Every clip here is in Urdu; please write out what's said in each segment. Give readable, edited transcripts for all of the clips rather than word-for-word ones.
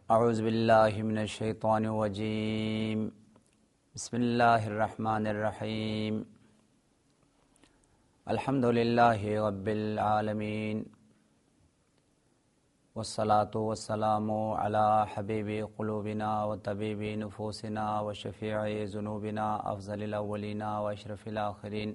اعوذ باللہ من الشیطان الرجیم بسم اللہ الرحمن الرحیم الحمد للہ رب العالمین والصلاة والسلام علی حبیب قلوبنا وطبیب نفوسنا وشفیع ذنوبنا افضل الاولین واشرف الآخرین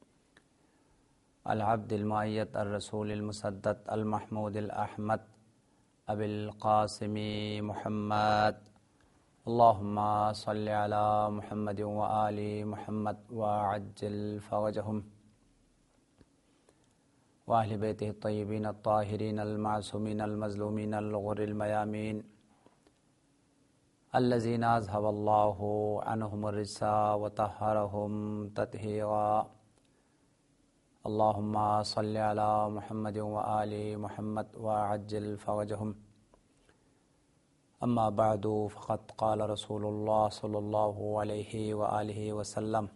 العبد المعیت الرسول المسدد المحمود الاحمد ابی القاسم محمد اللہم صلی علی محمد وآل محمد وعجل فرجہم وأہل بیتہ الطیبین الطاہرین المعصومین المظلومین الغر المیامین الذین اذھب اللہ عنہم الرجس وطہرہم تطہیرا اللہم صلی علی محمد وآل محمد وعجل فرجہم اما بعد فقد قال رسول اللہ صلی اللہ علیہ وآلہ وسلم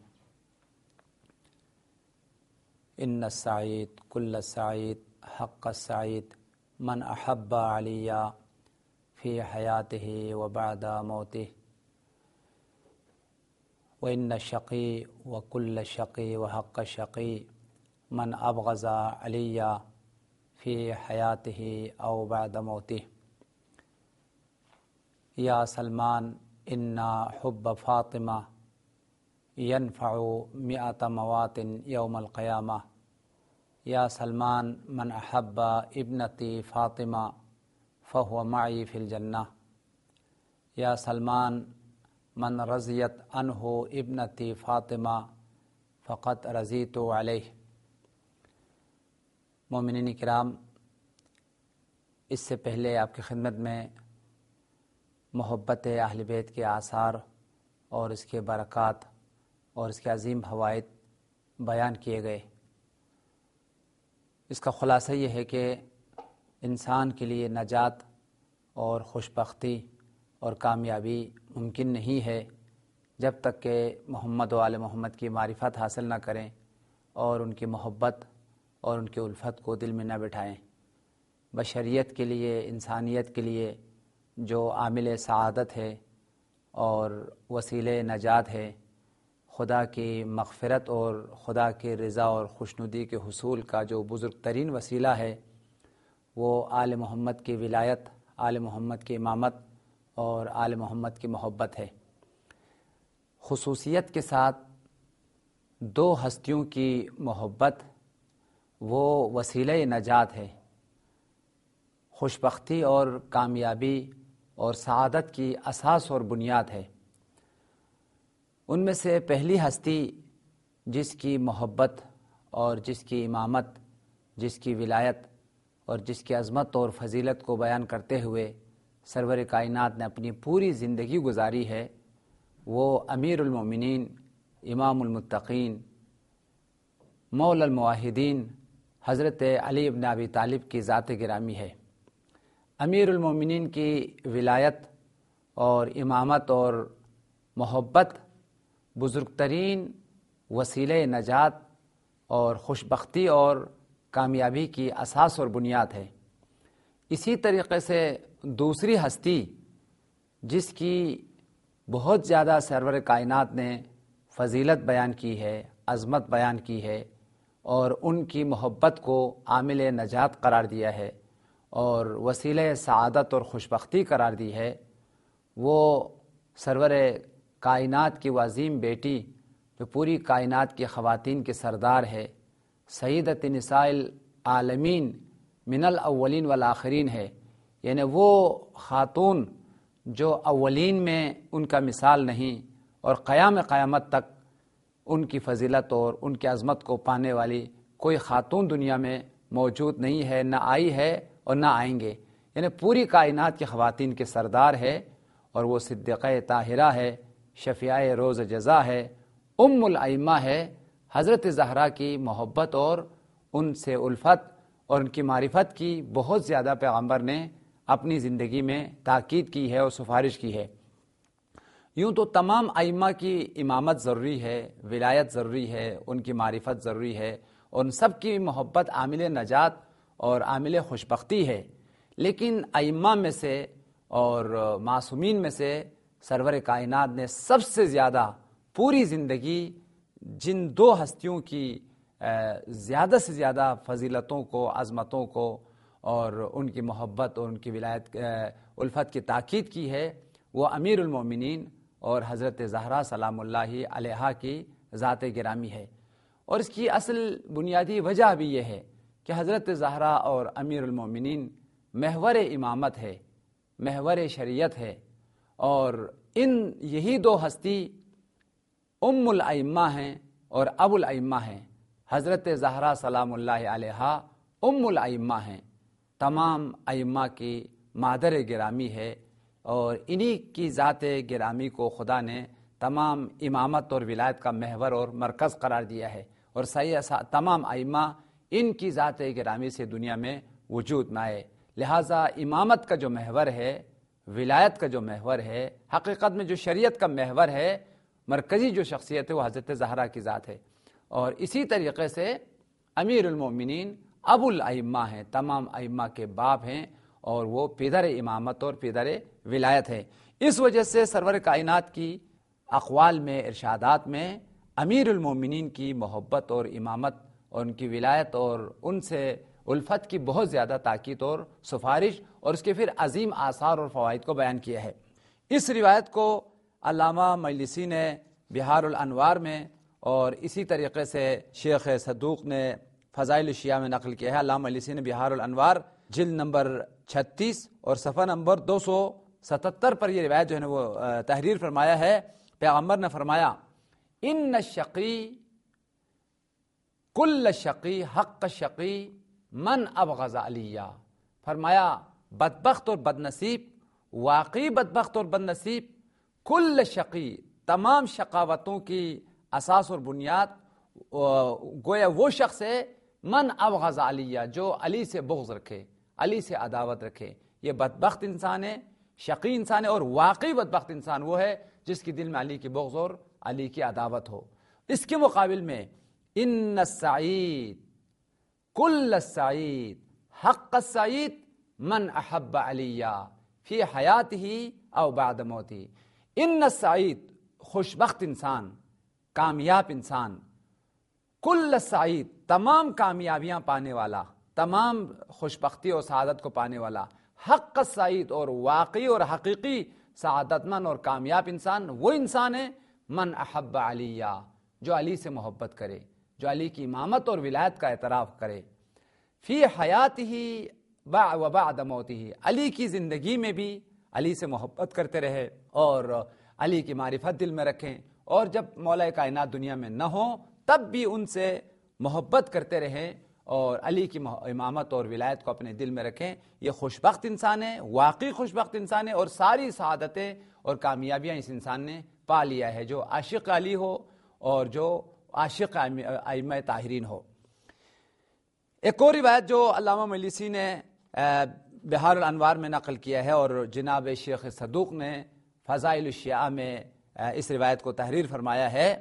ان السعید کل السعید حق السعید من احب علی فی حیاتہ وبعد موتہ وان الشقی وکل الشقی وحق الشقی من ابغض علی فی حیاتہ او بعد موتہ یا سلمان ان حب فاطمہ ينفع 100 موات یوم القیامہ یا سلمان من احب ابنتی فاطمہ فهو معی فی الجنہ یا سلمان من رضیت عنہ ابنتی فاطمہ فقد رضیت علیہ۔ مومنین کرام، اس سے پہلے آپ کی خدمت میں محبت اہل بیت کے آثار اور اس کے برکات اور اس کے عظیم فوائد بیان کیے گئے۔ اس کا خلاصہ یہ ہے کہ انسان کے لیے نجات اور خوشبختی اور کامیابی ممکن نہیں ہے جب تک کہ محمد و آل محمد کی معرفت حاصل نہ کریں اور ان کی محبت اور ان کی الفت کو دل میں نہ بٹھائیں۔ بشریت کے لیے، انسانیت کے لیے جو عامل سعادت ہے اور وسیلہ نجات ہے، خدا کی مغفرت اور خدا کی رضا اور خوشنودی کے حصول کا جو بزرگ ترین وسیلہ ہے، وہ آل محمد کی ولایت، آل محمد کی امامت اور آل محمد کی محبت ہے۔ خصوصیت کے ساتھ دو ہستیوں کی محبت وہ وسیلہ نجات ہے، خوشبختی اور کامیابی اور سعادت کی اساس اور بنیاد ہے۔ ان میں سے پہلی ہستی جس کی محبت اور جس کی امامت، جس کی ولایت اور جس کی عظمت اور فضیلت کو بیان کرتے ہوئے سرور کائنات نے اپنی پوری زندگی گزاری ہے، وہ امیر المومنین، امام المتقین، مولا الموحدین حضرت علی بن ابی طالب کی ذات گرامی ہے۔ امیر المومنین کی ولایت اور امامت اور محبت بزرگ ترین وسیلہ نجات اور خوشبختی اور کامیابی کی اساس اور بنیاد ہے۔ اسی طریقے سے دوسری ہستی جس کی بہت زیادہ سرور کائنات نے فضیلت بیان کی ہے، عظمت بیان کی ہے اور ان کی محبت کو عامل نجات قرار دیا ہے اور وسیلہ سعادت اور خوشبختی قرار دی ہے، وہ سرور کائنات کی وہ عظیم بیٹی جو پوری کائنات کی خواتین کے سردار ہے، سیدۃ نساء العالمین من الاولین والآخرین ہے، یعنی وہ خاتون جو اولین میں ان کا مثال نہیں اور قیامت تک ان کی فضیلت اور ان کی عظمت کو پانے والی کوئی خاتون دنیا میں موجود نہیں ہے، نہ آئی ہے اور نہ آئیں گے، یعنی پوری کائنات کی خواتین کے سردار ہے اور وہ صدیقہ طاہرہ ہے، شفیعہ روز جزا ہے، ام الائمہ ہے۔ حضرت زہرا کی محبت اور ان سے الفت اور ان کی معرفت کی بہت زیادہ پیغمبر نے اپنی زندگی میں تاکید کی ہے اور سفارش کی ہے۔ یوں تو تمام ائمہ کی امامت ضروری ہے، ولایت ضروری ہے، ان کی معرفت ضروری ہے، اور ان سب کی محبت عامل نجات اور عامل خوشبختی ہے، لیکن ائمہ میں سے اور معصومین میں سے سرور کائنات نے سب سے زیادہ پوری زندگی جن دو ہستیوں کی زیادہ سے زیادہ فضیلتوں کو، عظمتوں کو اور ان کی محبت اور ان کی ولایت الفت کی تاکید کی ہے، وہ امیر المومنین اور حضرت زہرا سلام اللہ علیہا کی ذات گرامی ہے۔ اور اس کی اصل بنیادی وجہ بھی یہ ہے کہ حضرت زہرا اور امیر المومنین محور امامت ہے، محور شریعت ہے، اور یہی دو ہستی ام الائمہ ہیں اور ابو الائمہ ہیں۔ حضرت زہرا سلام اللہ علیہا ام الائمہ ہیں، تمام ائمہ کی مادر گرامی ہے، اور انہی کی ذات گرامی کو خدا نے تمام امامت اور ولایت کا محور اور مرکز قرار دیا ہے، اور تمام ائمہ ان کی ذات گرامی سے دنیا میں وجود میں آئے۔ لہٰذا امامت کا جو محور ہے، ولایت کا جو محور ہے، حقیقت میں جو شریعت کا محور ہے، مرکزی جو شخصیت ہے، وہ حضرت زہرا کی ذات ہے۔ اور اسی طریقے سے امیر المومنین ابو الائمہ ہیں، تمام ائمہ کے باپ ہیں، اور وہ پدر امامت اور پدر ولایت ہے۔ اس وجہ سے سرور کائنات کی اقوال میں، ارشادات میں امیر المومنین کی محبت اور امامت اور ان کی ولایت اور ان سے الفت کی بہت زیادہ تاکید اور سفارش، اور اس کے پھر عظیم آثار اور فوائد کو بیان کیا ہے۔ اس روایت کو علامہ مجلسی نے بہار الانوار میں، اور اسی طریقے سے شیخ صدوق نے فضائل الشیعہ میں نقل کیا ہے۔ علامہ مجلسی نے بہار الانوار جلد نمبر 36 اور صفحہ نمبر 277 پر یہ روایت جو ہے وہ تحریر فرمایا ہے۔ پیغمبر نے فرمایا، ان الشقی کل شقی حق شقی من ابغض علیہ، فرمایا بدبخت اور بدنصیب، واقعی بدبخت اور بدنصیب، کل شقی، تمام شقاوتوں کی اساس اور بنیاد گویا وہ شخص ہے من ابغض علیہ، جو علی سے بغض رکھے، علی سے عداوت رکھے، یہ بدبخت انسان ہے، شقی انسان ہے، اور واقعی بدبخت انسان وہ ہے جس کی دل میں علی کی بغض اور علی کی عداوت ہو۔ اس کے مقابل میں ان السعید کل السعید حق السعید من احب علیہ فی حیاتہ او بعد موتہ، ان السعید خوشبخت انسان، کامیاب انسان، کل السعید تمام کامیابیاں پانے والا، تمام خوشبختی اور سعادت کو پانے والا، حق السعید اور واقعی اور حقیقی سعادت مند اور کامیاب انسان وہ انسان ہے من احب علیہ، جو علی سے محبت کرے، جو علی کی امامت اور ولایت کا اعتراف کرے، فی حیاتہ و بعد موتہ، علی کی زندگی میں بھی علی سے محبت کرتے رہے اور علی کی معرفت دل میں رکھیں، اور جب مولا کائنات دنیا میں نہ ہوں تب بھی ان سے محبت کرتے رہیں اور علی کی امامت اور ولایت کو اپنے دل میں رکھیں۔ یہ خوشبخت انسان ہے، واقعی خوشبخت انسان ہے، اور ساری سعادتیں اور کامیابیاں اس انسان نے پا لیا ہے، جو عاشق علی ہو اور جو عاشق ائمہ طاہرین ہو۔ ایک اور روایت جو علامہ مجلسی نے بہار الانوار میں نقل کیا ہے، اور جناب شیخ صدوق نے فضائل الشیعہ میں اس روایت کو تحریر فرمایا ہے۔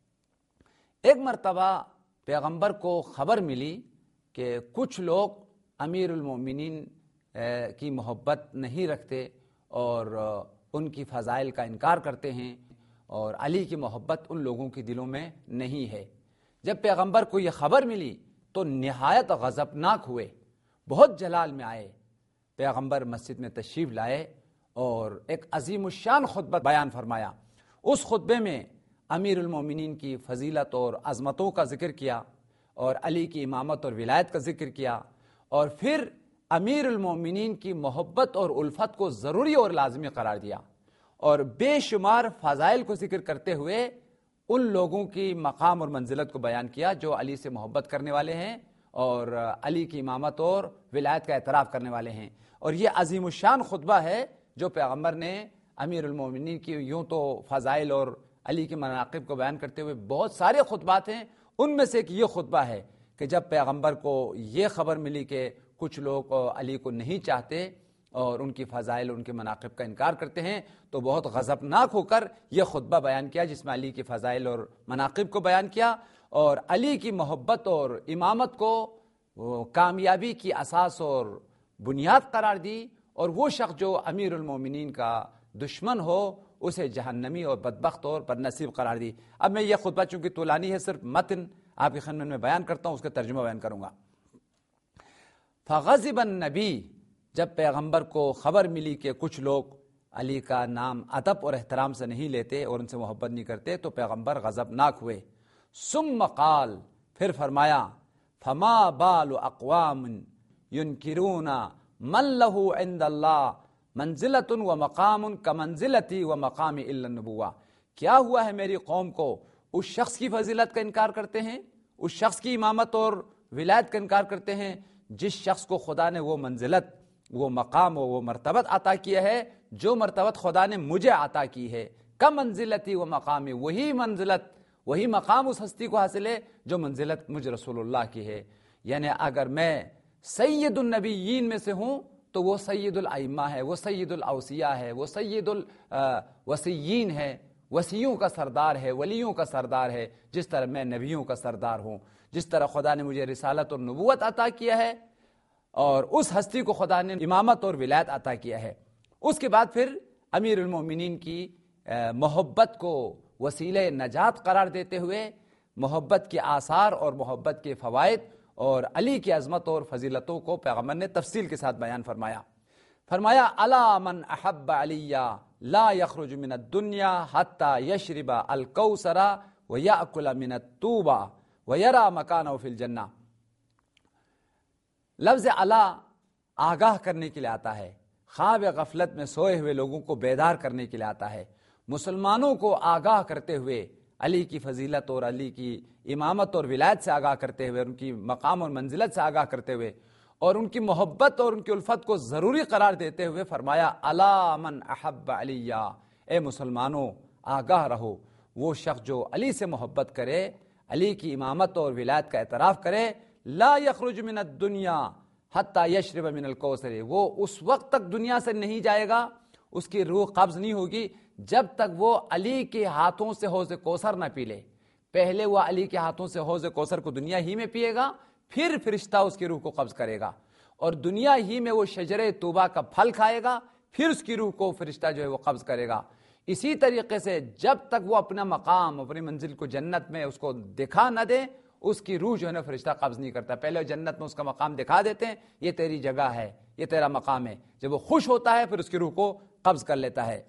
ایک مرتبہ پیغمبر کو خبر ملی کہ کچھ لوگ امیر المومنین کی محبت نہیں رکھتے اور ان کی فضائل کا انکار کرتے ہیں، اور علی کی محبت ان لوگوں کے دلوں میں نہیں ہے۔ جب پیغمبر کو یہ خبر ملی تو نہایت غضبناک ہوئے، بہت جلال میں آئے، پیغمبر مسجد میں تشریف لائے اور ایک عظیم الشان خطبہ بیان فرمایا۔ اس خطبے میں امیر المومنین کی فضیلت اور عظمتوں کا ذکر کیا، اور علی کی امامت اور ولایت کا ذکر کیا، اور پھر امیر المومنین کی محبت اور الفت کو ضروری اور لازمی قرار دیا، اور بے شمار فضائل کو ذکر کرتے ہوئے ان لوگوں کی مقام اور منزلت کو بیان کیا جو علی سے محبت کرنے والے ہیں اور علی کی امامت اور ولایت کا اعتراف کرنے والے ہیں۔ اور یہ عظیم الشان خطبہ ہے جو پیغمبر نے امیر المومنین کی، یوں تو فضائل اور علی کے مناقب کو بیان کرتے ہوئے بہت سارے خطبات ہیں، ان میں سے ایک یہ خطبہ ہے کہ جب پیغمبر کو یہ خبر ملی کہ کچھ لوگ علی کو نہیں چاہتے اور ان کی فضائل، ان کے مناقب کا انکار کرتے ہیں، تو بہت غضبناک ہو کر یہ خطبہ بیان کیا جس میں علی کی فضائل اور مناقب کو بیان کیا، اور علی کی محبت اور امامت کو کامیابی کی اساس اور بنیاد قرار دی، اور وہ شخص جو امیر المومنین کا دشمن ہو اسے جہنمی اور بدبخت اور بدنصیب قرار دی۔ اب میں یہ خطبہ چونکہ طولانی ہے، صرف متن آپ کی خدمت میں بیان کرتا ہوں، اس کا ترجمہ بیان کروں گا۔ فغضب النبی، جب پیغمبر کو خبر ملی کہ کچھ لوگ علی کا نام ادب اور احترام سے نہیں لیتے اور ان سے محبت نہیں کرتے، تو پیغمبر غضبناک ہوئے۔ ثم قال، پھر فرمایا، فما بال اقوام ينکرون من له عند اللہ منزلۃ و مقام کمنزلتی و مقام الا النبوہ، کیا ہوا ہے میری قوم کو، اس شخص کی فضیلت کا انکار کرتے ہیں، اس شخص کی امامت اور ولایت کا انکار کرتے ہیں جس شخص کو خدا نے وہ منزلت، وہ مقام و وہ مرتبت عطا کیا ہے جو مرتبت خدا نے مجھے عطا کی ہے۔ کم منزلتی و مقامی، وہی منزلت وہی مقام اس ہستی کو حاصل ہے جو منزلت مجھ رسول اللہ کی ہے۔ یعنی اگر میں سید النبیین میں سے ہوں تو وہ سید الائمہ ہے، وہ سید الاوصیاء ہے، وہ سید الوصیین ہے، وصیوں کا سردار ہے، ولیوں کا سردار ہے، جس طرح میں نبیوں کا سردار ہوں، جس طرح خدا نے مجھے رسالت اور نبوت عطا کیا ہے اور اس ہستی کو خدا نے امامت اور ولایت عطا کیا ہے۔ اس کے بعد پھر امیر المومنین کی محبت کو وسیلہ نجات قرار دیتے ہوئے محبت کے آثار اور محبت کے فوائد اور علی کی عظمت اور فضیلتوں کو پیغمبر نے تفصیل کے ساتھ بیان فرمایا الا من احب علی لا یخرج من الدنیا حتی یشرب الکوثر ویأکل من الطوبہ ویرا مکانہ فی الجنہ۔ لفظ الا آگاہ کرنے کے لیے آتا ہے، خواب غفلت میں سوئے ہوئے لوگوں کو بیدار کرنے کے لیے آتا ہے، مسلمانوں کو آگاہ کرتے ہوئے علی کی فضیلت اور علی کی امامت اور ولایت سے آگاہ کرتے ہوئے، ان کی مقام اور منزلت سے آگاہ کرتے ہوئے اور ان کی محبت اور ان کی الفت کو ضروری قرار دیتے ہوئے فرمایا الا من احب علی، اے مسلمانوں آگاہ رہو، وہ شخص جو علی سے محبت کرے، علی کی امامت اور ولایت کا اعتراف کرے، لا یخرج من الدنیا حتی یشرب من الکوثر، وہ اس وقت تک دنیا سے نہیں جائے گا، اس کی روح قبض نہیں ہوگی جب تک وہ علی کے ہاتھوں سے حوض کوثر نہ پی لے۔ پہلے وہ علی کے ہاتھوں سے حوض کوثر کو دنیا ہی میں پیے گا، پھر فرشتہ اس کی روح کو قبض کرے گا، اور دنیا ہی میں وہ شجرے طوبہ کا پھل کھائے گا، پھر اس کی روح کو فرشتہ جو ہے وہ قبض کرے گا۔ اسی طریقے سے جب تک وہ اپنا مقام، اپنی منزل کو جنت میں اس کو دکھا نہ دے، اس کی روح جو ہے نا فرشتہ قبض نہیں کرتا۔ پہلے جنت میں اس کا مقام دکھا دیتے ہیں، یہ تیری جگہ ہے، یہ تیرا مقام ہے، جب وہ خوش ہوتا ہے پھر اس کی روح کو قبض کر لیتا ہے۔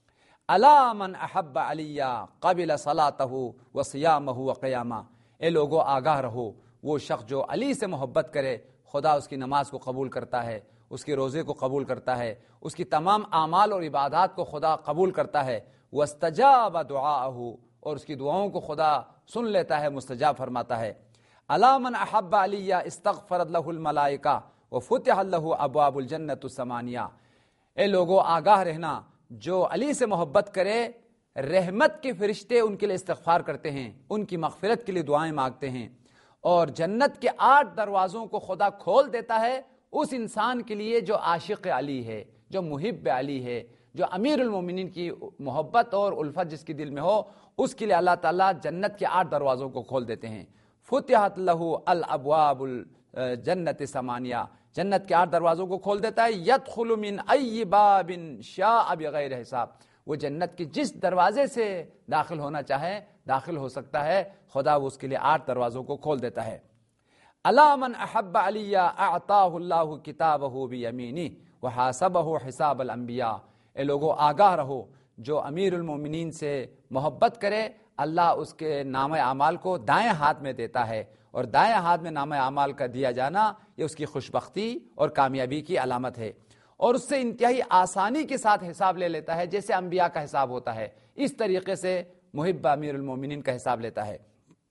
الا من احب علی قبل صلاتہ وصیامہ وقیامہ، اے لوگو آگاہ رہو، وہ شخص جو علی سے محبت کرے خدا اس کی نماز کو قبول کرتا ہے، اس کے روزے کو قبول کرتا ہے، اس کی تمام اعمال اور عبادات کو خدا قبول کرتا ہے، واستجاب دعاءہ، اور اس کی دعاؤں کو خدا سن لیتا ہے، مستجاب فرماتا ہے۔ الا من احب علی استغفرت لہ الملائکہ وفتحت لہ ابواب الجنۃ الثمانیہ، اے لوگو آگاہ رہنا، جو علی سے محبت کرے رحمت کے فرشتے ان کے لیے استغفار کرتے ہیں، ان کی مغفرت کے لیے دعائیں مانگتے ہیں، اور جنت کے 8 دروازوں کو خدا کھول دیتا ہے اس انسان کے لیے جو عاشق علی ہے، جو محب علی ہے، جو امیر المومنین کی محبت اور الفت جس کے دل میں ہو، اس کے لیے اللہ تعالیٰ جنت کے 8 دروازوں کو کھول دیتے ہیں۔ فتحت لہ الابواب الجنت ثمانیہ، جنت کے 8 دروازوں کو کھول دیتا ہے، یدخل من ای باب شاء بغیر حساب، وہ جنت کے جس دروازے سے داخل ہونا چاہے داخل ہو سکتا ہے، خدا وہ اس کے لیے 8 دروازوں کو کھول دیتا ہے۔ الا من احب علی اعطاہ اللہ کتابہ بیمینہ وحاسبہ حساب الانبیاء، اے لوگو آگاہ رہو، جو امیر المومنین سے محبت کرے اللہ اس کے نام اعمال کو دائیں ہاتھ میں دیتا ہے، اور دائیں ہاتھ میں نام اعمال کا دیا جانا یہ اس کی خوشبختی اور کامیابی کی علامت ہے، اور اس سے انتہائی آسانی کے ساتھ حساب لے لیتا ہے، جیسے انبیاء کا حساب ہوتا ہے اس طریقے سے محب امیر المومنین کا حساب لیتا ہے۔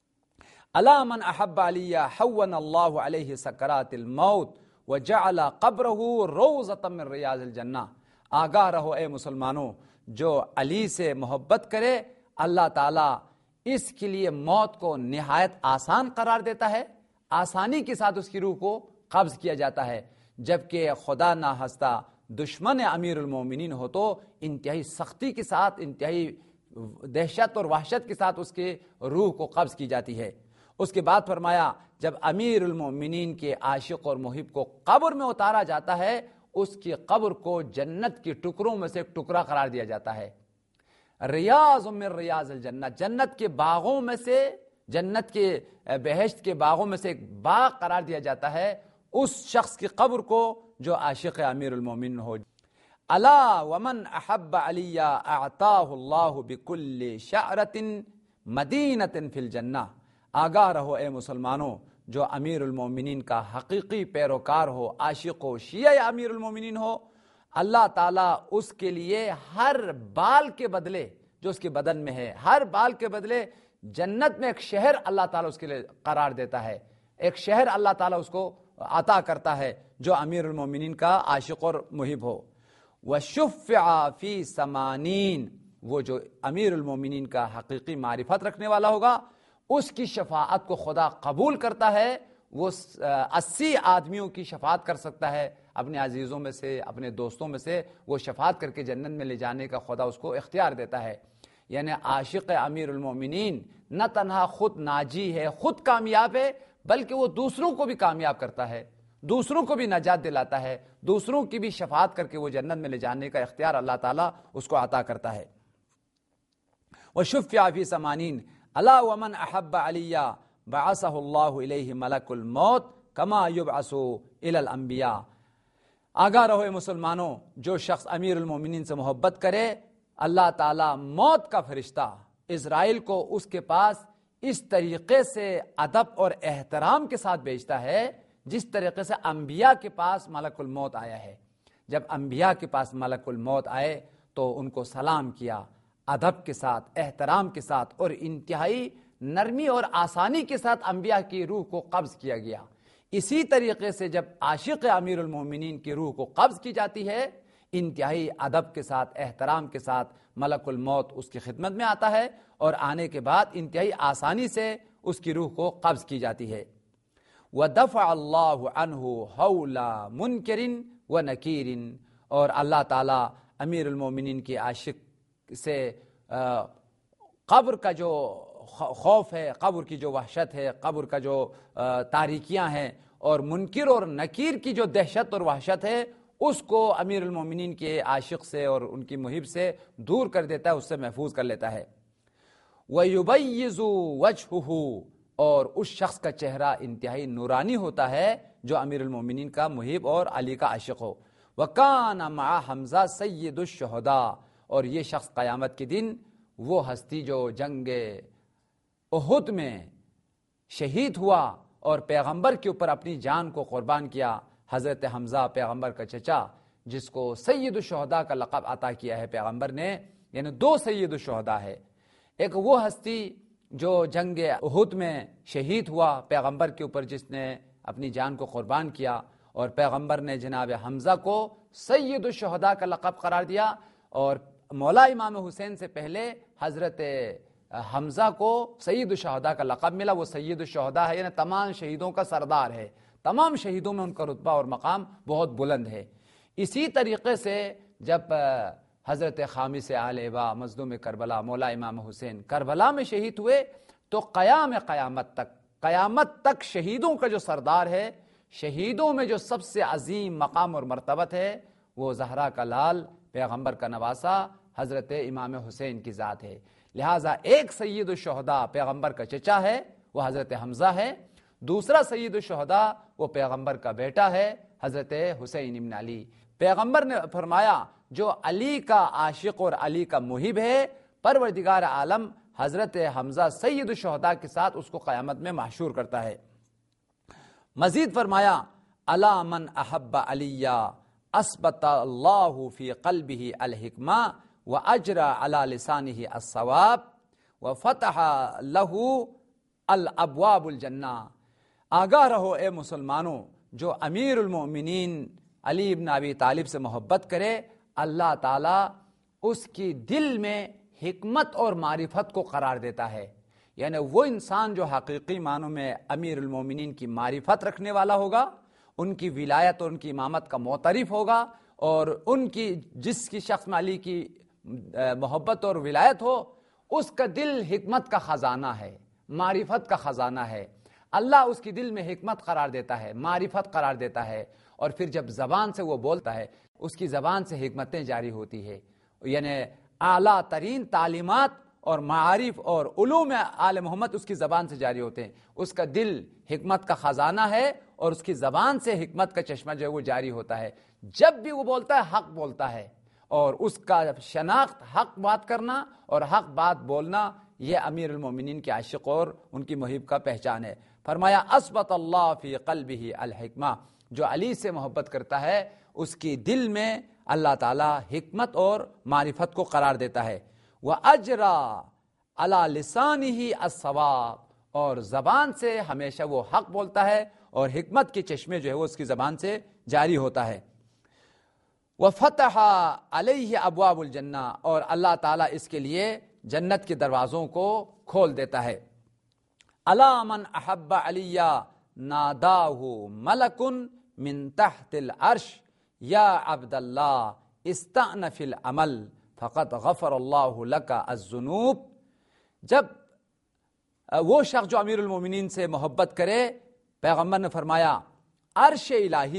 الا من احب علی حون اللہ علیہ سکرات الموت وجعل قبرہ روضۃ من ریاض الجنہ، آگاہ رہو اے مسلمانوں، جو علی سے محبت کرے اللہ تعالیٰ اس کے لیے موت کو نہایت آسان قرار دیتا ہے، آسانی کے ساتھ اس کی روح کو قبض کیا جاتا ہے، جبکہ خدا نہ ہستہ دشمن امیر المومنین ہو تو انتہائی سختی کے ساتھ، انتہائی دہشت اور وحشت کے ساتھ اس کے روح کو قبض کی جاتی ہے۔ اس کے بعد فرمایا جب امیر المومنین کے عاشق اور محب کو قبر میں اتارا جاتا ہے، اس کی قبر کو جنت کی ٹکڑوں میں سے ایک ٹکڑا قرار دیا جاتا ہے. ریاض من ریاض الجنہ، جنت کے باغوں میں سے، جنت کے بہشت کے باغوں میں سے ایک باغ قرار دیا جاتا ہے اس شخص کی قبر کو جو عاشق امیر المومنین ہو. الا ومن احب علی اعطاہ اللہ بکل شعرۃ مدینۃ فی الجنہ. آگاہ رہو اے مسلمانوں، جو امیر المومنین کا حقیقی پیروکار ہو، عاشق ہو، شیعہ امیر المومنین ہو، اللہ تعالیٰ اس کے لیے ہر بال کے بدلے جو اس کے بدن میں ہے، ہر بال کے بدلے جنت میں ایک شہر اللہ تعالیٰ اس کے لیے قرار دیتا ہے، ایک شہر اللہ تعالیٰ اس کو عطا کرتا ہے جو امیر المومنین کا عاشق اور محب ہو. وَشُفِّعَ فِي ثَمَانِينَ، وہ جو امیر المومنین کا حقیقی معرفت رکھنے والا ہوگا اس کی شفاعت کو خدا قبول کرتا ہے. وہ 80 آدمیوں کی شفاعت کر سکتا ہے، اپنے عزیزوں میں سے، اپنے دوستوں میں سے وہ شفاعت کر کے جنت میں لے جانے کا خدا اس کو اختیار دیتا ہے. یعنی عاشق امیر المومنین نہ تنہا خود ناجی ہے، خود کامیاب ہے، بلکہ وہ دوسروں کو بھی کامیاب کرتا ہے، دوسروں کو بھی نجات دلاتا ہے، دوسروں کی بھی شفاعت کر کے وہ جنت میں لے جانے کا اختیار اللہ تعالیٰ اس کو عطا کرتا ہے. وَشُفِّعَ فِي ثَمَانِينَ الا ومن احب علی بعثہ اللہ الیہ ملک الموت کما یبعث الی الانبیاء. آگاہ رہو مسلمانوں، جو شخص امیر المومنین سے محبت کرے، اللہ تعالیٰ موت کا فرشتہ اسرائیل کو اس کے پاس اس طریقے سے ادب اور احترام کے ساتھ بھیجتا ہے جس طریقے سے انبیاء کے پاس ملک الموت آیا ہے. جب انبیاء کے پاس ملک الموت آئے تو ان کو سلام کیا، ادب کے ساتھ، احترام کے ساتھ اور انتہائی نرمی اور آسانی کے ساتھ انبیاء کی روح کو قبض کیا گیا. اسی طریقے سے جب عاشق امیر المومنین کی روح کو قبض کی جاتی ہے، انتہائی ادب کے ساتھ، احترام کے ساتھ ملک الموت اس کی خدمت میں آتا ہے اور آنے کے بعد انتہائی آسانی سے اس کی روح کو قبض کی جاتی ہے. وَدَفَعَ اللَّهُ عَنْهُ حَوْلَ مُنْكِرٍ وَنَكِيرٍ، اور اللہ تعالیٰ امیر المومنین کے عاشق سے قبر کا جو خوف ہے، قبر کی جو وحشت ہے، قبر کا جو تاریکیاں ہیں اور منکر اور نکیر کی جو دہشت اور وحشت ہے اس کو امیر المومنین کے عاشق سے اور ان کی محب سے دور کر دیتا ہے، اس سے محفوظ کر لیتا ہے. وَيُبَيِّزُ وَجْهُهُ، اور اس شخص کا چہرہ انتہائی نورانی ہوتا ہے جو امیر المومنین کا محب اور علی کا عاشق ہو. وَكَانَ مَعَ حَمْزَةَ سَيِّدُ الشُّهَدَاء، اور یہ شخص قیامت کے دن وہ ہستی جو جنگ احد میں شہید ہوا اور پیغمبر کے اوپر اپنی جان کو قربان کیا، حضرت حمزہ پیغمبر کا چچا، جس کو سید الشہداء کا لقب عطا کیا ہے پیغمبر نے. یعنی 2 سید الشہداء ہے، ایک وہ ہستی جو جنگ احد میں شہید ہوا پیغمبر کے اوپر، جس نے اپنی جان کو قربان کیا، اور پیغمبر نے جناب حمزہ کو سید الشہداء کا لقب قرار دیا. اور مولا امام حسین سے پہلے حضرت حمزہ کو سید الشہداء کا لقب ملا. وہ سید الشہداء ہے، یعنی تمام شہیدوں کا سردار ہے، تمام شہیدوں میں ان کا رتبہ اور مقام بہت بلند ہے. اسی طریقے سے جب حضرت خامس آل ایبا مظلوم کربلا مولا امام حسین کربلا میں شہید ہوئے تو قیامت تک شہیدوں کا جو سردار ہے، شہیدوں میں جو سب سے عظیم مقام اور مرتبت ہے، وہ زہرا کا لال پیغمبر کا نواسا حضرت امام حسین کی ذات ہے. لہٰذا ایک سید الشہداء پیغمبر کا چچا ہے، وہ حضرت حمزہ ہے. دوسرا سید الشہداء وہ پیغمبر کا بیٹا ہے، حضرت حسین ابن علی. پیغمبر نے فرمایا جو علی کا عاشق اور علی کا محب ہے، پروردگار عالم حضرت حمزہ سید الشہداء کے ساتھ اس کو قیامت میں محشور کرتا ہے. مزید فرمایا الا من احب علی اثبت اللہ فی قلبہ الحکمہ واجرى على لسانه الصواب وفتح له الابواب الجنہ. آگاہ رہو اے مسلمانوں، جو امیر المؤمنین علی ابن ابی طالب سے محبت کرے، اللہ تعالیٰ اس کی دل میں حکمت اور معرفت کو قرار دیتا ہے. یعنی وہ انسان جو حقیقی معنوں میں امیر المومنین کی معرفت رکھنے والا ہوگا، ان کی ولایت اور ان کی امامت کا معترف ہوگا، اور ان کی جس کی شخص میں علی کی محبت اور ولایت ہو، اس کا دل حکمت کا خزانہ ہے، معرفت کا خزانہ ہے. اللہ اس کی دل میں حکمت قرار دیتا ہے، معرفت قرار دیتا ہے، اور پھر جب زبان سے وہ بولتا ہے اس کی زبان سے حکمتیں جاری ہوتی ہے، یعنی اعلیٰ ترین تعلیمات اور معارف اور علوم آل محمد اس کی زبان سے جاری ہوتے ہیں۔ اس کا دل حکمت کا خزانہ ہے اور اس کی زبان سے حکمت کا چشمہ جو ہے وہ جاری ہوتا ہے۔ جب بھی وہ بولتا ہے حق بولتا ہے، اور اس کا شناخت حق بات کرنا اور حق بات بولنا یہ امیر المومنین کے عاشق اور ان کی محب کا پہچان ہے۔ فرمایا اثبت اللہ فی قلبہ الحکمہ، جو علی سے محبت کرتا ہے اس کی دل میں اللہ تعالی حکمت اور معرفت کو قرار دیتا ہے۔ وَأَجْرَى عَلَى لِسَانِهِ الصَّوَابَ، اور زبان سے ہمیشہ وہ حق بولتا ہے اور حکمت کے چشمے جو ہے وہ اس کی زبان سے جاری ہوتا ہے۔ وَفَتَحَ عَلَيْهِ أَبْوَابُ الْجَنَّةِ، اور اللہ تعالیٰ اس کے لیے جنت کے دروازوں کو کھول دیتا ہے۔ أَلَا مَنْ أَحَبَّ عَلِيًّا نَادَاهُ مَلَكٌ مِّن تَحْتِ الْعَرْشِ يَا عَبْدَ اللَّهِ اسْتَأْنَ فِي الْعَمَلِ فَقَدْ غَفَرَ اللَّهُ لَكَ الذُّنُوبَ۔ جب وہ شخص جو امیر المومنین سے محبت کرے، پیغمبر نے فرمایا عرش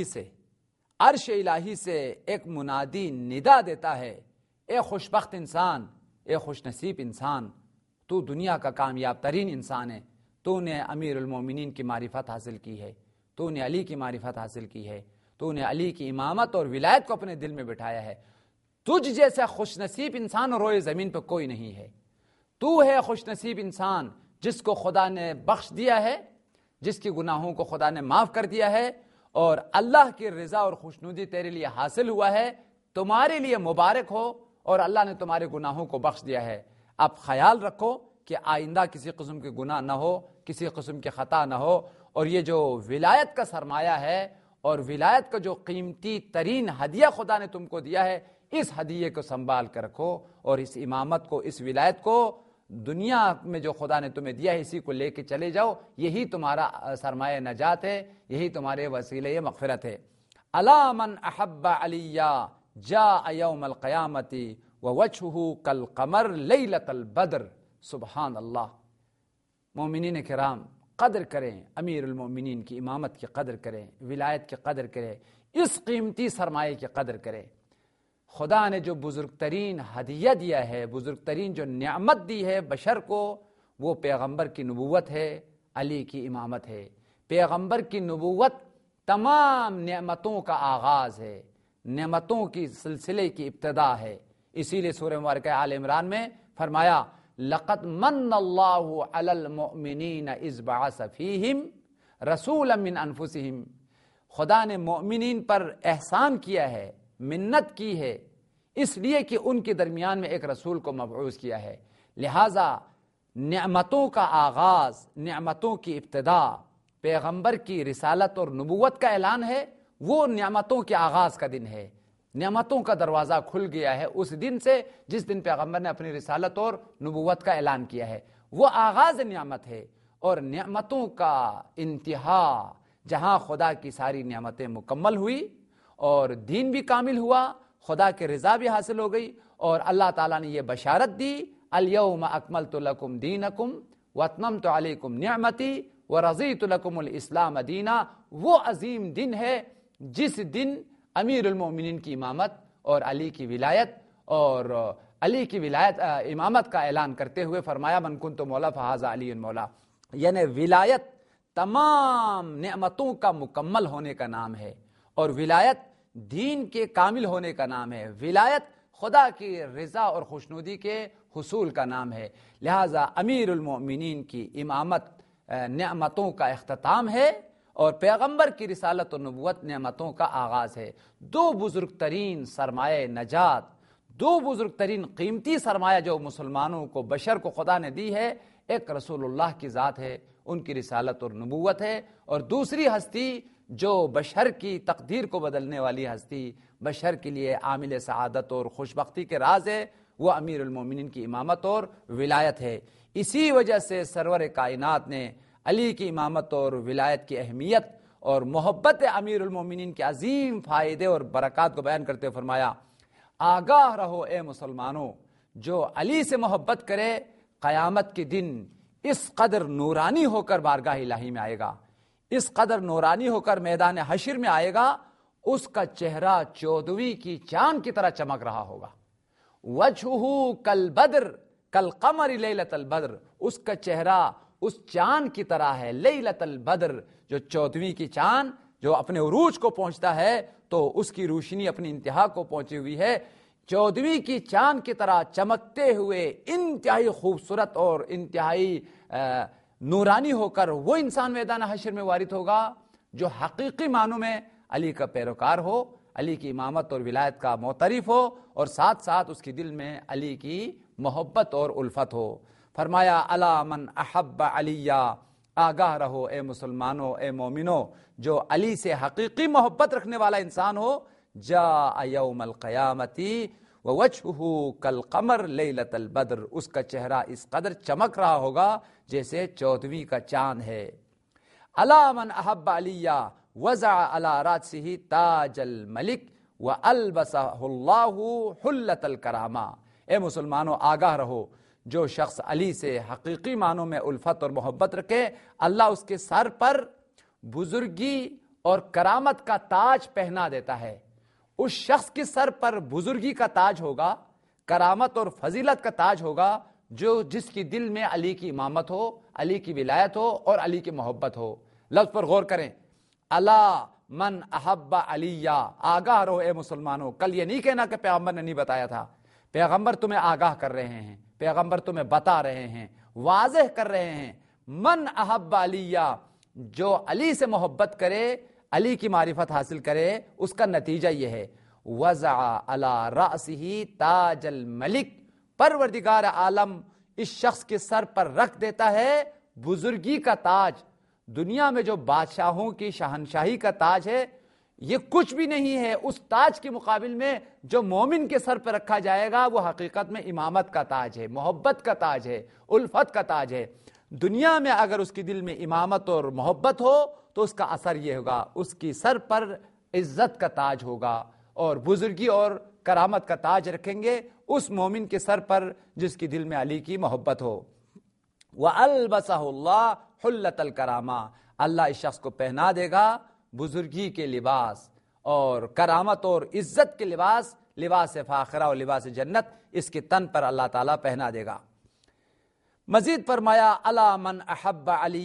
الہی سے ایک منادی ندا دیتا ہے، اے خوشبخت انسان، اے خوش نصیب انسان، تو دنیا کا کامیاب ترین انسان ہے، تو نے امیر المومنین کی معرفت حاصل کی ہے، تو نے علی کی معرفت حاصل کی ہے، تو نے علی کی امامت اور ولایت کو اپنے دل میں بٹھایا ہے۔ تجھ جیسا خوش نصیب انسان روئے زمین پہ کوئی نہیں ہے۔ تو ہے خوش نصیب انسان جس کو خدا نے بخش دیا ہے، جس کی گناہوں کو خدا نے معاف کر دیا ہے، اور اللہ کی رضا اور خوشنودی تیرے لیے حاصل ہوا ہے، تمہارے لیے مبارک ہو، اور اللہ نے تمہارے گناہوں کو بخش دیا ہے۔ اب خیال رکھو کہ آئندہ کسی قسم کے گناہ نہ ہو، کسی قسم کی خطا نہ ہو، اور یہ جو ولایت کا سرمایہ ہے اور ولایت کا جو قیمتی ترین ہدیہ خدا نے تم کو دیا ہے، اس ہدیے کو سنبھال کر رکھو، اور اس امامت کو، اس ولایت کو دنیا میں جو خدا نے تمہیں دیا ہے اسی کو لے کے چلے جاؤ، یہی تمہارا سرمایہ نجات ہے، یہی تمہارے وسیلہ مغفرت ہے۔ الا من احب علی جاء یوم القیامت ووجهه کالقمر لیلۃ البدر۔ سبحان اللہ۔ مومنین کرام، قدر کریں، امیر المومنین کی امامت کی قدر کریں، ولایت کی قدر کریں، اس قیمتی سرمایہ کی قدر کریں۔ خدا نے جو بزرگ ترین ہدیہ دیا ہے، بزرگ ترین جو نعمت دی ہے بشر کو، وہ پیغمبر کی نبوت ہے، علی کی امامت ہے۔ پیغمبر کی نبوت تمام نعمتوں کا آغاز ہے، نعمتوں کی سلسلے کی ابتدا ہے۔ اسی لیے سورہ مبارکہ آل عمران میں فرمایا لقد من اللہ علی المؤمنین اذ بعث فیہم رسولا من انفسہم۔ خدا نے مومنین پر احسان کیا ہے، منت کی ہے، اس لیے کہ ان کے درمیان میں ایک رسول کو مبعوث کیا ہے۔ لہٰذا نعمتوں کا آغاز، نعمتوں کی ابتدا پیغمبر کی رسالت اور نبوت کا اعلان ہے، وہ نعمتوں کے آغاز کا دن ہے۔ نعمتوں کا دروازہ کھل گیا ہے اس دن سے جس دن پیغمبر نے اپنی رسالت اور نبوت کا اعلان کیا ہے، وہ آغاز نعمت ہے، اور نعمتوں کا انتہا جہاں خدا کی ساری نعمتیں مکمل ہوئی اور دین بھی کامل ہوا، خدا کی رضا بھی حاصل ہو گئی، اور اللہ تعالیٰ نے یہ بشارت دی الیوم اکملت لکم دینکم واتممت علیکم نعمتی ورضیت لکم الاسلام دینا۔ وہ عظیم دن ہے جس دن امیر المومنین کی امامت اور علی کی ولایت امامت کا اعلان کرتے ہوئے فرمایا من کنت مولا فہذا علی مولا، یعنی ولایت تمام نعمتوں کا مکمل ہونے کا نام ہے، اور ولایت دین کے کامل ہونے کا نام ہے، ولایت خدا کی رضا اور خوشنودی کے حصول کا نام ہے۔ لہٰذا امیر المؤمنین کی امامت نعمتوں کا اختتام ہے، اور پیغمبر کی رسالت و نبوت نعمتوں کا آغاز ہے۔ دو بزرگ ترین سرمایہ نجات، دو بزرگ ترین قیمتی سرمایہ جو مسلمانوں کو، بشر کو خدا نے دی ہے، ایک رسول اللہ کی ذات ہے، ان کی رسالت اور نبوت ہے، اور دوسری ہستی جو بشر کی تقدیر کو بدلنے والی ہستی، بشر کے لیے عامل سعادت اور خوشبختی کے راز ہے، وہ امیر المومنین کی امامت اور ولایت ہے۔ اسی وجہ سے سرور کائنات نے علی کی امامت اور ولایت کی اہمیت اور محبت امیر المومنین کے عظیم فائدے اور برکات کو بیان کرتے ہوئے فرمایا آگاہ رہو اے مسلمانوں، جو علی سے محبت کرے قیامت کے دن اس قدر نورانی ہو کر بارگاہ الہی میں آئے گا، اس قدر نورانی ہو کر میدان حشر میں آئے گا، اس کا چہرہ 14ویں کی چاند کی طرح چمک رہا ہوگا. وجہہ کالبدر کالقمر لیلۃ البدر، اس کا چہرہ اس چاند کی طرح ہے. لیلۃ البدر، جو 14ویں کی چاند جو اپنے عروج کو پہنچتا ہے تو اس کی روشنی اپنی انتہا کو پہنچی ہوئی ہے. 14ویں کی چاند کی طرح چمکتے ہوئے انتہائی خوبصورت اور انتہائی نورانی ہو کر وہ انسان میدان حشر میں وارد ہوگا جو حقیقی معنوں میں علی کا پیروکار ہو، علی کی امامت اور ولایت کا معترف ہو، اور ساتھ ساتھ اس کے دل میں علی کی محبت اور الفت ہو. فرمایا الا من احب علی، آگاہ رہو اے مسلمانوں، اے مومنوں، جو علی سے حقیقی محبت رکھنے والا انسان ہو، جاء یوم القیامت ووجہہ کالقمر لیلۃ البدر، اس کا چہرہ اس قدر چمک رہا ہوگا جیسے 14ویں کا چاند ہے. الا من احب علی وضع علی رأسہ تاج الملک والبسہ اللہ حلۃ الکرامہ. اے مسلمانوں، آگاہ رہو، جو شخص علی سے حقیقی معنوں میں الفت اور محبت رکھے، اللہ اس کے سر پر بزرگی اور کرامت کا تاج پہنا دیتا ہے. اس شخص کے سر پر بزرگی کا تاج ہوگا، کرامت اور فضیلت کا تاج ہوگا، جس کی دل میں علی کی امامت ہو، علی کی ولایت ہو اور علی کی محبت ہو. لفظ پر غور کریں، الا من احب علی، آگاہ رہو اے مسلمانوں. کل یہ نہیں کہنا کہ پیغمبر نے نہیں بتایا تھا. پیغمبر تمہیں آگاہ کر رہے ہیں، پیغمبر تمہیں بتا رہے ہیں، واضح کر رہے ہیں. من احب علی، جو علی سے محبت کرے، علی کی معرفت حاصل کرے، اس کا نتیجہ یہ ہے وضع علی رأسہ تاج الملک، پروردگار عالم اس شخص کے سر پر رکھ دیتا ہے بزرگی کا تاج. دنیا میں جو بادشاہوں کی شہنشاہی کا تاج ہے، یہ کچھ بھی نہیں ہے اس تاج کے مقابل میں جو مومن کے سر پر رکھا جائے گا. وہ حقیقت میں امامت کا تاج ہے، محبت کا تاج ہے، الفت کا تاج ہے. دنیا میں اگر اس کے دل میں امامت اور محبت ہو تو اس کا اثر یہ ہوگا، اس کی سر پر عزت کا تاج ہوگا، اور بزرگی اور کرامت کا تاج رکھیں گے اس مومن کے سر پر جس کی دل میں علی کی محبت ہو. وَأَلْبَسَهُ اللَّهُ حُلَّةَ الْكَرَامَةِ، اللہ اس شخص کو پہنا دے گا بزرگی کے لباس اور کرامت اور عزت کے لباس، لباس فاخرہ اور لباس جنت اس کے تن پر اللہ تعالیٰ پہنا دے گا. مزید فرمایا الا من احب علی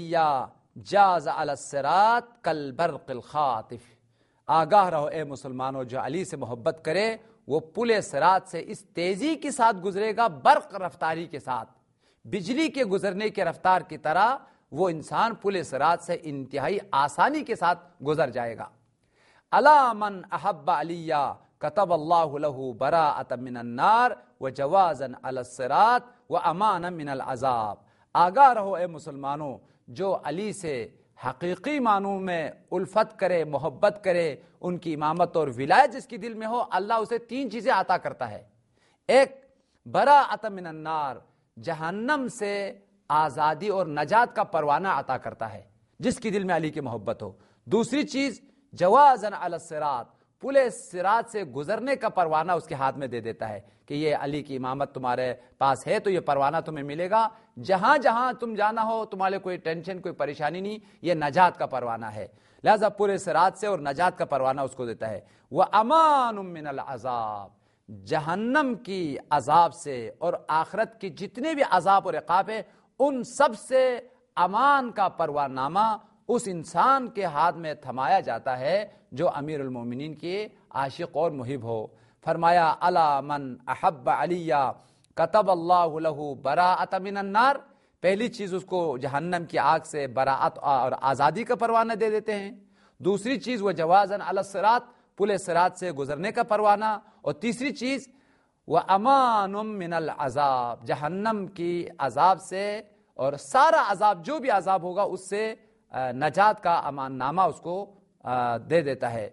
جاز علی الصراط کالبرق الخاطف، آگاہ رہو اے مسلمانوں، جو علی سے محبت کرے وہ پل صراط سے اس تیزی کے ساتھ گزرے گا، برق رفتاری کے ساتھ، بجلی کے گزرنے کے رفتار کی طرح وہ انسان پل صراط سے انتہائی آسانی کے ساتھ گزر جائے گا. الا من احب علی کتب اللہ لہ براءۃ من النار وجوازا علی الصراط وامانا من العذاب. آگاہ رہو اے مسلمانوں، جو علی سے حقیقی معنوں میں الفت کرے، محبت کرے، ان کی امامت اور ولایت جس کی دل میں ہو، اللہ اسے 3 چیزیں عطا کرتا ہے. ایک، براءۃ من النار، جہنم سے آزادی اور نجات کا پروانہ عطا کرتا ہے جس کی دل میں علی کی محبت ہو. دوسری چیز، جوازا علی الصراط، پل صراط سے گزرنے کا پروانہ اس کے ہاتھ میں دے دیتا ہے کہ یہ علی کی امامت تمہارے پاس ہے تو یہ پروانہ تمہیں ملے گا، جہاں جہاں تم جانا ہو تمہارے کوئی ٹینشن، کوئی پریشانی نہیں، یہ نجات کا پروانہ ہے. لہذا پورے صراط سے اور نجات کا پروانہ اس کو دیتا ہے. وَأَمَانٌ مِّنَ الْعَذَابِ، جہنم کی عذاب سے اور آخرت کی جتنے بھی عذاب اور عقاب ہیں ان سب سے امان کا پروانہ نامہ اس انسان کے ہاتھ میں تھمایا جاتا ہے جو امیر المومنین کے عاشق اور محب ہو. فرمایا الا من احب علی کتب اللہ لہ براءۃ من النار، پہلی چیز اس کو جہنم کی آگ سے براءت اور آزادی کا پروانہ دے دیتے ہیں. دوسری چیز وہ جوازا علی الصراط، پل صراط سے گزرنے کا پروانہ. اور تیسری چیز وَأَمَانٌ مِّنَ الْعَذَابِ، جہنم کی عذاب سے اور سارا عذاب جو بھی عذاب ہوگا اس سے نجات کا امان نامہ اس کو دے دیتا ہے.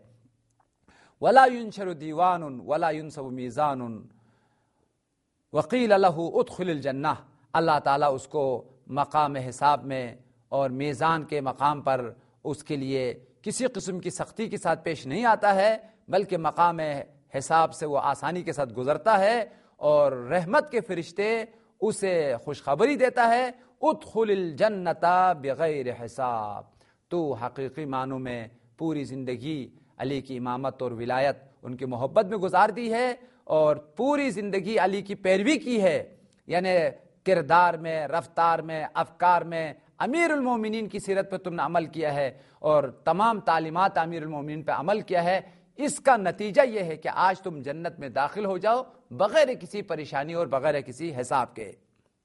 وَلَا يُنشَرُ دِيوَانٌ وَلَا يُنصَبُ مِيزَانٌ وَقِيلَ لَهُ اُدْخُلِ الْجَنَّةِ، اللہ تعالیٰ اس کو مقام حساب میں اور میزان کے مقام پر اس کے لیے کسی قسم کی سختی کے ساتھ پیش نہیں آتا ہے، بلکہ مقام حساب سے وہ آسانی کے ساتھ گزرتا ہے اور رحمت کے فرشتے اسے خوشخبری دیتا ہے ادخل الجنت بغیر حساب، تو حقیقی معنوں میں پوری زندگی علی کی امامت اور ولایت ان کی محبت میں گزار دی ہے اور پوری زندگی علی کی پیروی کی ہے، یعنی کردار میں، رفتار میں، افکار میں امیر المومنین کی سیرت پہ تم نے عمل کیا ہے اور تمام تعلیمات امیر المومنین پہ عمل کیا ہے، اس کا نتیجہ یہ ہے کہ آج تم جنت میں داخل ہو جاؤ بغیر کسی پریشانی اور بغیر کسی حساب کے۔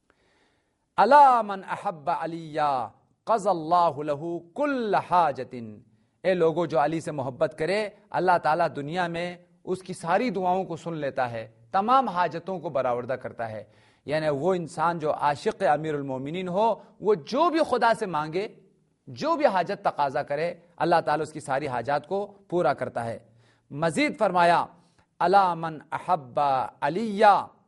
الا من احب علی قضى اللہ لہ کل حاجت، اے لوگوں جو علی سے محبت کرے اللہ تعالیٰ دنیا میں اس کی ساری دعاؤں کو سن لیتا ہے، تمام حاجتوں کو برآوردہ کرتا ہے۔ یعنی وہ انسان جو عاشق امیر المومنین ہو، وہ جو بھی خدا سے مانگے، جو بھی حاجت تقاضا کرے، اللہ تعالیٰ اس کی ساری حاجات کو پورا کرتا ہے۔ مزید فرمایا الا من احب علی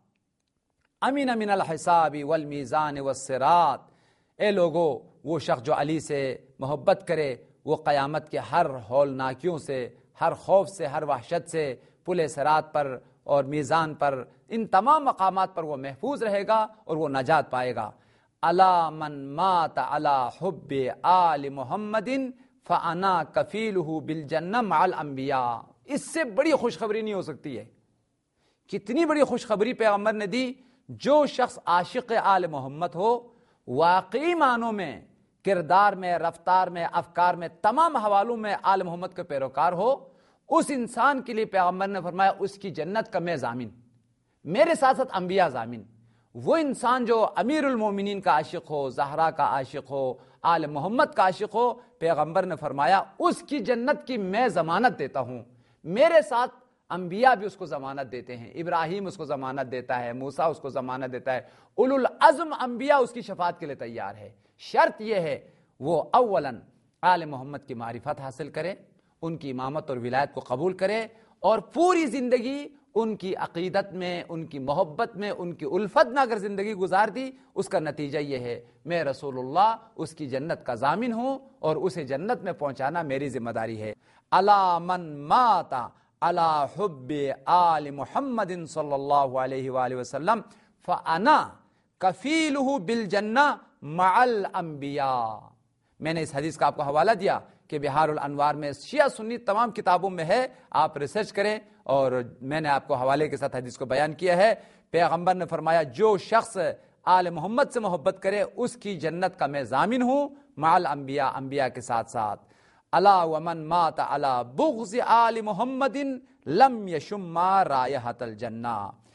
امن من الحساب والمیزان والصراط، اے لوگو وہ شخص جو علی سے محبت کرے وہ قیامت کے ہر ہولناکیوں سے، ہر خوف سے، ہر وحشت سے، پل صراط پر اور میزان پر، ان تمام مقامات پر وہ محفوظ رہے گا اور وہ نجات پائے گا۔ الا من مات علی حب آل محمد فانا کفیلہ بالجنہ مع الانبیاء، اس سے بڑی خوشخبری نہیں ہو سکتی ہے۔ کتنی بڑی خوشخبری پیغمبر نے دی، جو شخص عاشق آل محمد ہو، واقعی معنوں میں، کردار میں، رفتار میں، افکار میں، تمام حوالوں میں آل محمد کے پیروکار ہو، اس انسان کے لیے پیغمبر نے فرمایا اس کی جنت کا میں ضامن، میرے ساتھ ساتھ انبیاء ضامن۔ وہ انسان جو امیر المومنین کا عاشق ہو، زہرا کا عاشق ہو، آل محمد کا عاشق ہو، پیغمبر نے فرمایا اس کی جنت کی میں ضمانت دیتا ہوں۔ میرے ساتھ انبیاء بھی اس کو ضمانت دیتے ہیں، ابراہیم اس کو ضمانت دیتا ہے، موسیٰ اس کو ضمانت دیتا ہے، اولو العزم انبیاء اس کی شفاعت کے لیے تیار ہے۔ شرط یہ ہے وہ اولاً آل محمد کی معرفت حاصل کرے، ان کی امامت اور ولایت کو قبول کرے اور پوری زندگی ان کی عقیدت میں، ان کی محبت میں، ان کی الفت میں اگر زندگی گزار دی، اس کا نتیجہ یہ ہے میں رسول اللہ اس کی جنت کا ضامن ہوں اور اسے جنت میں پہنچانا میری ذمہ داری ہے۔ الا من مات علی حب آل محمد صلی اللہ علیہ وآلہ وسلم فانا کفیلہ بالجنہ مع الانبیاء۔ میں نے اس حدیث کا آپ کو حوالہ دیا کہ بہار الانوار میں شیعہ سنی تمام کتابوں میں ہے، آپ ریسرچ کریں، اور میں نے آپ کو حوالے کے ساتھ حدیث کو بیان کیا ہے۔ پیغمبر نے فرمایا جو شخص آل محمد سے محبت کرے اس کی جنت کا میں ضامن ہوں، مع الانبیاء، انبیاء کے ساتھ ساتھ۔ الا ومن مات علی بغض آل محمد لم یشم رائحۃ الجنہ،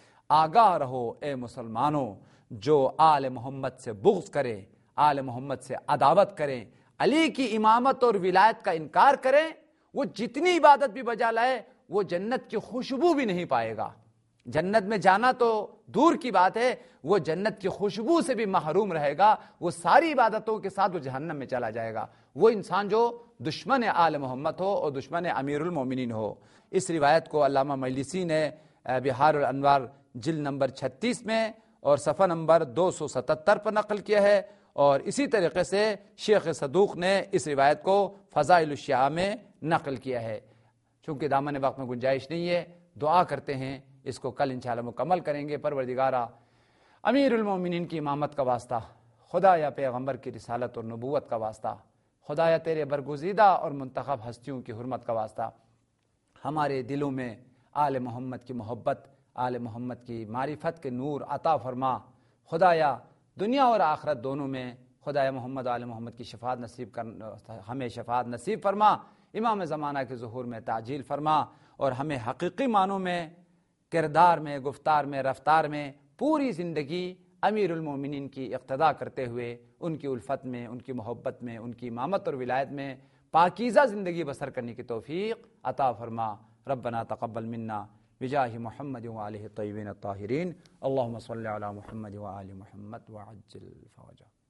آگاہ رہو اے مسلمانوں، جو آل محمد سے بغض کرے، آل محمد سے عداوت کریں، علی کی امامت اور ولایت کا انکار کریں، وہ جتنی عبادت بھی بجا لائے وہ جنت کی خوشبو بھی نہیں پائے گا۔ جنت میں جانا تو دور کی بات ہے، وہ جنت کی خوشبو سے بھی محروم رہے گا، وہ ساری عبادتوں کے ساتھ وہ جہنم میں چلا جائے گا۔ وہ انسان جو دشمن آل محمد ہو اور دشمن امیر المومنین ہو۔ اس روایت کو علامہ مجلسی نے بہار الانوار جلد نمبر 36 میں اور صفحہ نمبر 277 پر نقل کیا ہے، اور اسی طریقے سے شیخ صدوق نے اس روایت کو فضائل الشیعہ میں نقل کیا ہے۔ چونکہ دامن وقت میں گنجائش نہیں ہے، دعا کرتے ہیں اس کو کل انشاءاللہ مکمل کریں گے۔ پروردگارا امیر المومنین کی امامت کا واسطہ، خدا یا پیغمبر کی رسالت اور نبوت کا واسطہ، خدا یا تیرے برگزیدہ اور منتخب ہستیوں کی حرمت کا واسطہ، ہمارے دلوں میں آل محمد کی محبت، آل محمد کی معرفت کے نور عطا فرما۔ خدایا دنیا اور آخرت دونوں میں خدایا محمد آل محمد کی شفاعت نصیب کر، ہمیں شفاعت نصیب فرما، امام زمانہ کے ظہور میں تعجیل فرما، اور ہمیں حقیقی معنوں میں، کردار میں، گفتار میں، رفتار میں پوری زندگی امیر المومنین کی اقتداء کرتے ہوئے ان کی الفت میں، ان کی محبت میں، ان کی امامت اور ولایت میں پاکیزہ زندگی بسر کرنے کی توفیق عطا فرما۔ ربنا تقبل منا بجاہ محمد وآلہ الطیبین الطاہرین، اللہم صلی علی محمد وآل محمد وعجل فرجہ۔